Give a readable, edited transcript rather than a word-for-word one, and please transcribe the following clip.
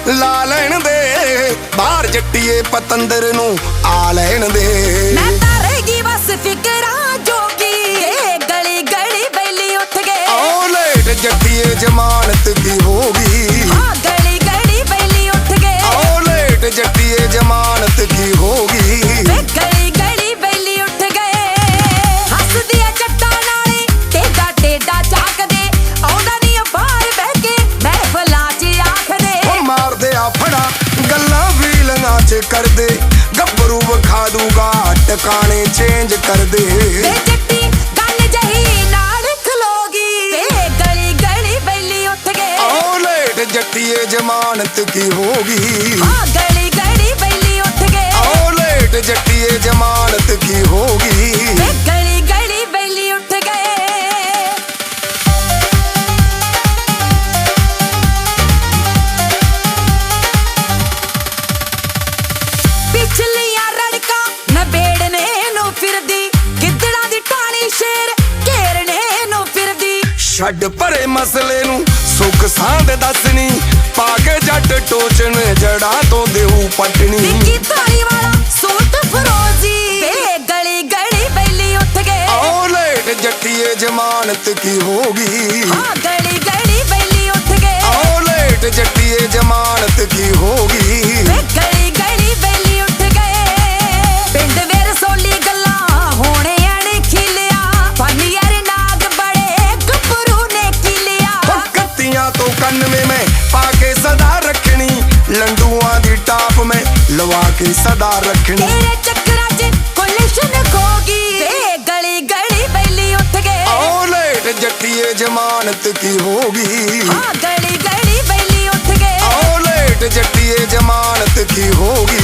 ਲਾ ਲੈਣ ਦੇ ਬਾਹਰ ਜੱਟੀਏ ਪਤੰਦਰ ਨੂੰ ਆ ਲੈਣ ਦੇ। ਮੈਂ ਤਾਂ ਰਹੇਗੀ ਬਸ ਫਿਕਰਾਂ ਜੋਗੀ ਗਲੀ ਗਲੀ ਬੈਲੀ ਉੱਠ ਗਏ। ਓ ਲੇਟ ਜੱਟੀਏ ਜ਼ਮਾਨਤ ਕੀ ਹੋਗੀ। ਹਾਂ ਗਲੀ ਗਲੀ ਬੈਲੀ ਉੱਠ ਗਏ। ਓ ਲੇਟ ਜੱਟੀਏ ਜ਼ਮਾਨਤ ਕੀ ਹੋਗੀ। ਗਲੀ ਗਲੀ ਬੈਲੀ ਉੱਠ ਗਏ। ਹੱਸਦੀਆਂ ਜੱਟਾਂ ਨਾਲੇ ਟੇਡਾ ਟੇਡਾ ਝਾਕਦੇ ਆਉਂਦਾ ਨਹੀਂ ਬਾਹਰ ਬਹਿ ਕੇ ਮਹਿਫਲਾਂ 'ਚ ਆਖਦੇ। ਓ ਮਾਰਦੇ ਆ ਫੜਾ ਗੱਲਾਂ ਵੀਲੀਆਂ 'ਚ ਕਰਦੇ ਗੱਭਰੂ ਵਿਖਾ ਦੂਗਾ ਟਿਕਾਣੇ ਚੇਂਜ ਕਰਦੇ। ਵੇ ਜੱਟੀ ਗੱਲ ਜਹੀ ਨਾਲ ਖਲੋਗੀ ਗਲੀ ਗਲੀ ਬੈਲੀ ਉੱਠ ਗਏ। ਓ ਲੇਟ ਜੱਟੀਏ ਜ਼ਮਾਨਤ ਕੀ ਹੋਗੀ। ਹਾਂ ਗਲੀ ਗਲੀ ਬੈਲੀ ਉੱਠ ਗਏ। ਓ ਲੇਟ ਜੱਟੀਏ ਜ਼ਮਾਨਤ ਕੀ ਹੋਗੀ। ਵੇ ਗਲੀ ਗਲੀ ਬੈਲੀ ਉੱਠ ਗਏ। ਪਿਛਲੀਆਂ ਰੜਕਾਂ ਨਬੇੜਨੇ ਨੂੰ ਫਿਰਦੀ ਗਿੱਦੜਾਂ ਦੀ ਟਾਣੀ ਸ਼ੇਰ ਘੇਰਨੇ ਨੂੰ ਫਿਰਦੀ। ਛੱਡ ਪਰੇ ਮਸਲੇ ਨੂੰ ਸੁੱਖ ਸਾਂਦ ਦੱਸਣੀ ਪਾ ਕੇ ਜੱਟ ਟੋਚਣ ਜੜਾਂ ਤੋਂ ਦੇਊ ਪਟਣੀ। ਵਿੱਕੀ ਧਾਰੀ ਵਾਲਾ ਸੂਟ ਫਰੋਜ਼ੀ ਵੇ ਗਲੀ ਗਲੀ ਬੈਲੀ ਉੱਠ ਗਏ। ਓ ਲੇਟ ਜੱਟੀਏ ਜ਼ਮਾਨਤ ਕੀ ਹੋਗੀ। ਹਾਂ ਗਲੀ ਗਲੀ ਬੈਲੀ ਉੱਠ ਗਏ। ਓ ਲੇਟ ਜੱਟੀਏ ਜ਼ਮਾਨਤ ਕੀ ਹੋਗੀ। ਵੇ ਗਲੀ ਗਲੀ ਬੈਲੀ ਉੱਠ ਗਏ। ਪਿੰਡ ਵੇਰ ਸੋਲੀ ਗੱਲਾਂ ਹੋਣੇ ਅਣ ਖਿਲਿਆ ਫਨੀਅਰ ਨਾਗ ਬੜੇ ਗੱਭਰੂ ਨੇ ਕਿਲਿਆ। ਕੱਤੀਆਂ ਤੋਂ 91 ਮੈਂ ਪਾ ਕੇ ਸਦਾ ਰੱਖਣੀ ਲੰਡੂਆਂ ਦੀ ਟਾਪ ਮੈਂ ਲਵਾ ਕੇ ਸਦਾ ਰੱਖਣੀ। ਤੇਰੇ ਚੱਕਰਾਂ 'ਚ ਕੋਲਿਸ਼ਨ ਖੋਗੀ ਵੇ ਗਲੀ ਗਲੀ ਬੈਲੀ ਉੱਠ ਗਏ। ਓ ਲੇਟ ਜੱਟੀਏ ਜ਼ਮਾਨਤ ਕੀ ਹੋਗੀ। ਹਾਂ ਗਲੀ ਗਲੀ ਬੈਲੀ ਉੱਠ ਗਏ। ਓ ਲੇਟ ਜੱਟੀਏ ਜ਼ਮਾਨਤ ਕੀ ਹੋਗੀ।